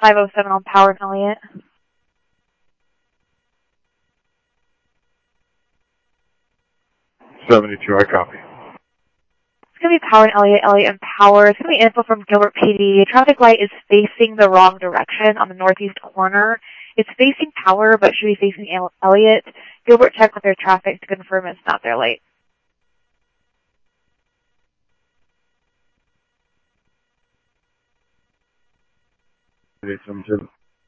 507 on Power and Elliott. 72, I copy. It's going to be Power and Elliott, Elliott and Power. It's going to be info from Gilbert PD. Traffic light is facing the wrong direction on the northeast corner. It's facing Power, but should be facing Elliott. Gilbert, check with their traffic to confirm it's not their light. Go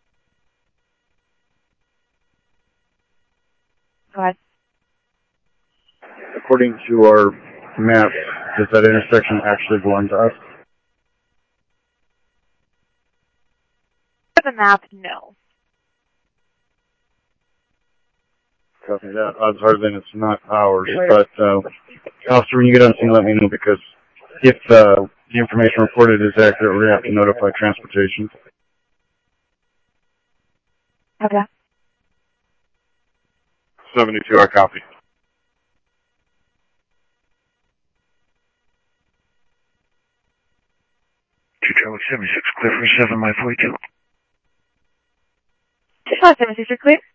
ahead. According to our map, does that intersection actually belong to us? The map, no. Copy that. Odds are then it's not ours. But, officer, when you get on scene, let me know, because if the information reported is accurate, we're going to have to notify transportation. Okay. 72, I copy. 276, clear for 7, my 42. 276, you're clear?